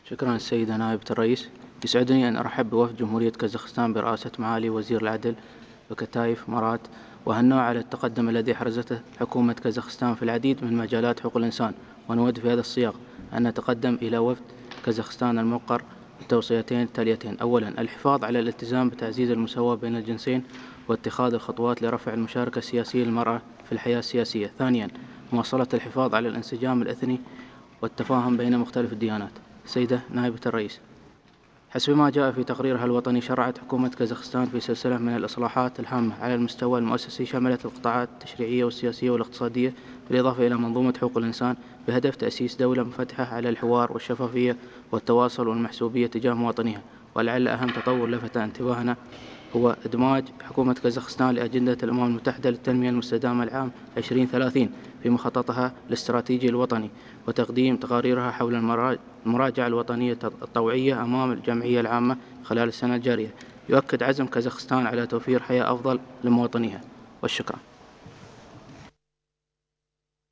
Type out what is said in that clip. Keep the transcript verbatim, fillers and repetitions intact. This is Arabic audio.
شكرا السيدة نائبة الرئيس. يسعدني أن أرحب بوفد جمهورية كازاخستان برئاسة معالي وزير العدل بكتايف مرات، وهالنوع على التقدم الذي حرزته حكومة كازاخستان في العديد من مجالات حقوق الإنسان. ونود في هذا السياق أن نتقدم إلى وفد كازاخستان الموقر التوصيتين التاليتين: أولا، الحفاظ على الالتزام بتعزيز المساواة بين الجنسين واتخاذ الخطوات لرفع المشاركة السياسية للمرأة في الحياة السياسية. ثانيا، مواصلة الحفاظ على الانسجام الإثني والتفاهم بين مختلف الديانات. سيدة نائبة الرئيس، حسب ما جاء في تقريرها الوطني، شرعت حكومة كازاخستان في سلسلة من الإصلاحات الهامة على المستوى المؤسسي شملت القطاعات التشريعية والسياسية والاقتصادية، بالإضافة إلى منظومة حقوق الإنسان، بهدف تأسيس دولة منفتحة على الحوار والشفافية والتواصل والمحسوبية تجاه مواطنيها. ولعل أهم تطور لفت انتباهنا هو إدماج حكومة كازاخستان لأجندة الأمم المتحدة للتنمية المستدامة العام عشرين ثلاثين في مخططها الاستراتيجي الوطني، وتقديم تقاريرها حول المراجعة الوطنية الطوعية أمام الجمعية العامة خلال السنة الجارية. يؤكد عزم كازاخستان على توفير حياة أفضل لمواطنيها. والشكر.